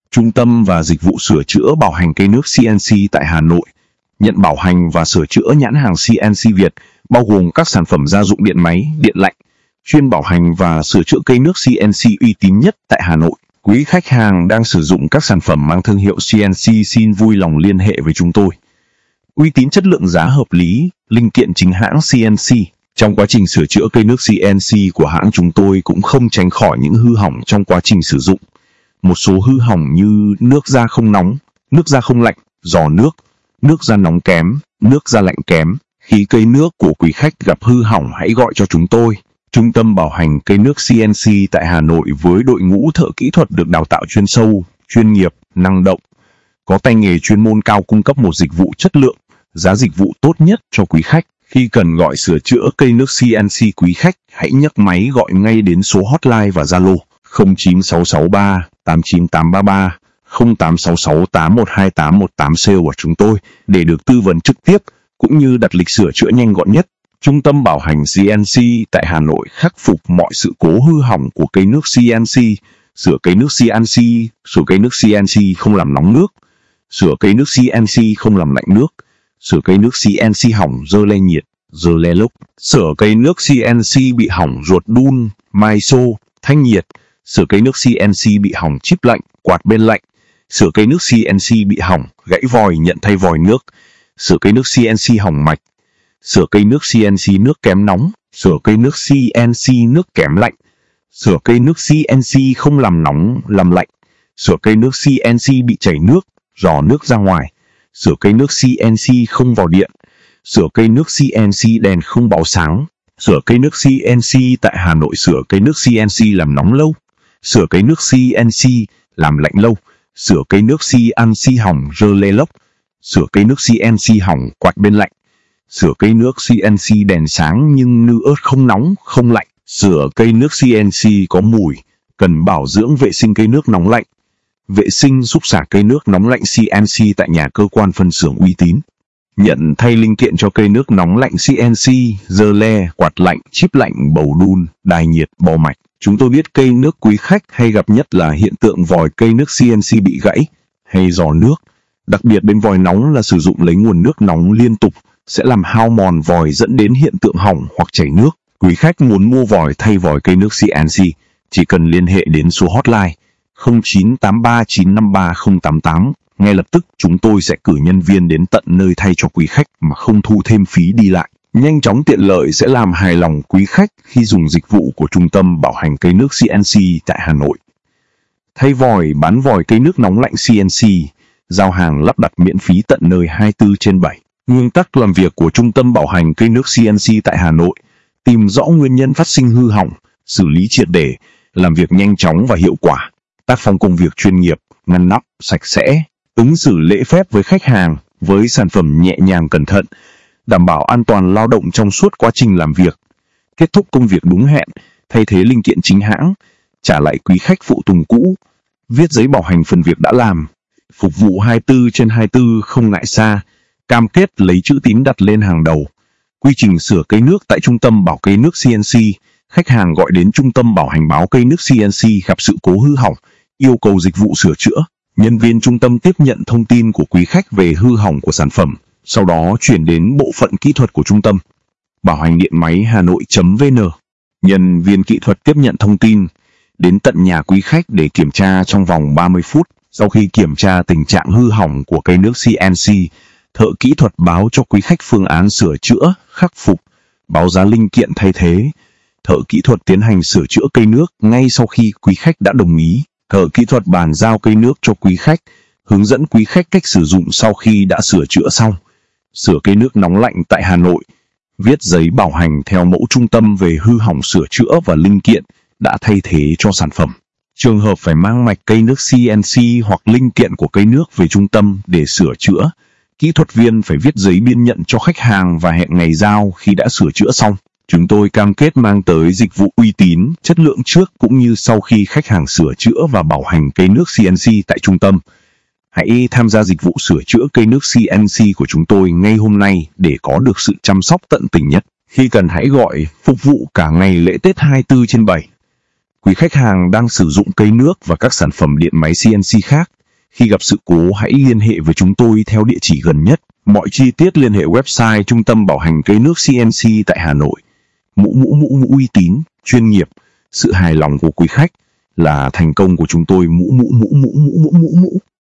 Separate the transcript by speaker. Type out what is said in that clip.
Speaker 1: Trung tâm và dịch vụ sửa chữa bảo hành cây nước CNC tại Hà Nội. Nhận bảo hành và sửa chữa nhãn hàng CNC Việt, bao gồm các sản phẩm gia dụng điện máy, điện lạnh, chuyên bảo hành và sửa chữa cây nước CNC uy tín nhất tại Hà Nội. Quý khách hàng đang sử dụng các sản phẩm mang thương hiệu CNC xin vui lòng liên hệ với chúng tôi. Uy tín, chất lượng, giá hợp lý, linh kiện chính hãng CNC. Trong quá trình sửa chữa cây nước CNC của hãng chúng tôi cũng không tránh khỏi những hư hỏng trong quá trình sử dụng. Một số hư hỏng như nước ra không nóng, nước ra không lạnh, giò nước, nước ra nóng kém, nước ra lạnh kém. Khi cây nước của quý khách gặp hư hỏng hãy gọi cho chúng tôi. Trung tâm bảo hành cây nước CNC tại Hà Nội với đội ngũ thợ kỹ thuật được đào tạo chuyên sâu, chuyên nghiệp, năng động, có tay nghề chuyên môn cao, cung cấp một dịch vụ chất lượng, giá dịch vụ tốt nhất cho quý khách. Khi cần gọi sửa chữa cây nước CNC, quý khách hãy nhấc máy gọi ngay đến số hotline và Zalo 09663 89833 0866 812818 sale của chúng tôi để được tư vấn trực tiếp cũng như đặt lịch sửa chữa nhanh gọn nhất. Trung tâm bảo hành CNC tại Hà Nội khắc phục mọi sự cố hư hỏng của cây nước CNC, sửa cây nước CNC, sửa cây nước CNC không làm nóng nước, sửa cây nước CNC không làm lạnh nước, sửa cây nước CNC hỏng dơ le nhiệt, dơ le lốc, sửa cây nước CNC bị hỏng ruột đun, mai xô, thanh nhiệt, sửa cây nước CNC bị hỏng chip lạnh, quạt bên lạnh, sửa cây nước CNC bị hỏng, gãy vòi nhận thay vòi nước, sửa cây nước CNC hỏng mạch, sửa cây nước CNC nước kém nóng, sửa cây nước CNC nước kém lạnh, sửa cây nước CNC không làm nóng, làm lạnh, sửa cây nước CNC bị chảy nước, rò nước ra ngoài, sửa cây nước CNC không vào điện, sửa cây nước CNC đèn không báo sáng, sửa cây nước CNC tại Hà Nội, sửa cây nước CNC làm nóng lâu, sửa cây nước CNC làm lạnh lâu, sửa cây nước CNC hỏng rơ le lốc, sửa cây nước CNC hỏng quạt bên lạnh, sửa cây nước CNC đèn sáng nhưng nư ớt không nóng, không lạnh, sửa cây nước CNC có mùi, cần bảo dưỡng vệ sinh cây nước nóng lạnh, vệ sinh xúc xả cây nước nóng lạnh CNC tại nhà cơ quan phân xưởng uy tín. Nhận thay linh kiện cho cây nước nóng lạnh CNC, dơ le, quạt lạnh, chip lạnh, bầu đun, đài nhiệt, bò mạch. Chúng tôi biết cây nước quý khách hay gặp nhất là hiện tượng vòi cây nước CNC bị gãy hay giò nước. Đặc biệt bên vòi nóng là sử dụng lấy nguồn nước nóng liên tục sẽ làm hao mòn vòi dẫn đến hiện tượng hỏng hoặc chảy nước. Quý khách muốn mua vòi thay vòi cây nước CNC chỉ cần liên hệ đến số hotline 0983953088. Ngay lập tức chúng tôi sẽ cử nhân viên đến tận nơi thay cho quý khách mà không thu thêm phí đi lại. Nhanh chóng, tiện lợi sẽ làm hài lòng quý khách khi dùng dịch vụ của Trung tâm bảo hành cây nước CNC tại Hà Nội. Thay vòi, bán vòi cây nước nóng lạnh CNC, giao hàng lắp đặt miễn phí tận nơi 24/7. Nguyên tắc làm việc của Trung tâm bảo hành cây nước CNC tại Hà Nội: tìm rõ nguyên nhân phát sinh hư hỏng, xử lý triệt để, làm việc nhanh chóng và hiệu quả, tác phong công việc chuyên nghiệp, ngăn nắp, sạch sẽ, ứng xử lễ phép với khách hàng, với sản phẩm nhẹ nhàng cẩn thận, đảm bảo an toàn lao động trong suốt quá trình làm việc, kết thúc công việc đúng hẹn, thay thế linh kiện chính hãng, trả lại quý khách phụ tùng cũ, viết giấy bảo hành phần việc đã làm, phục vụ 24/24 không ngại xa, cam kết lấy chữ tín đặt lên hàng đầu. Quy trình sửa cây nước tại Trung tâm bảo cây nước CNC: khách hàng gọi đến Trung tâm bảo hành báo cây nước CNC gặp sự cố hư hỏng, yêu cầu dịch vụ sửa chữa. Nhân viên trung tâm tiếp nhận thông tin của quý khách về hư hỏng của sản phẩm, sau đó chuyển đến bộ phận kỹ thuật của Trung tâm bảo hành điện máy Hà Nội.vn. Nhân viên kỹ thuật tiếp nhận thông tin, đến tận nhà quý khách để kiểm tra trong vòng 30 phút. Sau khi kiểm tra tình trạng hư hỏng của cây nước CNC, thợ kỹ thuật báo cho quý khách phương án sửa chữa, khắc phục, báo giá linh kiện thay thế. Thợ kỹ thuật tiến hành sửa chữa cây nước ngay sau khi quý khách đã đồng ý. Thợ kỹ thuật bàn giao cây nước cho quý khách, hướng dẫn quý khách cách sử dụng sau khi đã sửa chữa xong. Sửa cây nước nóng lạnh tại Hà Nội: viết giấy bảo hành theo mẫu trung tâm về hư hỏng sửa chữa và linh kiện đã thay thế cho sản phẩm. Trường hợp phải mang mạch cây nước CNC hoặc linh kiện của cây nước về trung tâm để sửa chữa, kỹ thuật viên phải viết giấy biên nhận cho khách hàng và hẹn ngày giao khi đã sửa chữa xong. Chúng tôi cam kết mang tới dịch vụ uy tín, chất lượng trước cũng như sau khi khách hàng sửa chữa và bảo hành cây nước CNC tại trung tâm. Hãy tham gia dịch vụ sửa chữa cây nước CNC của chúng tôi ngay hôm nay để có được sự chăm sóc tận tình nhất. Khi cần hãy gọi, phục vụ cả ngày lễ Tết 24/7. Quý khách hàng đang sử dụng cây nước và các sản phẩm điện máy CNC khác, Khi gặp sự cố hãy liên hệ với chúng tôi theo địa chỉ gần nhất. Mọi chi tiết liên hệ website Trung tâm Bảo hành cây nước CNC tại Hà Nội. Mũ uy tín, chuyên nghiệp, sự hài lòng của quý khách là thành công của chúng tôi. Mũ.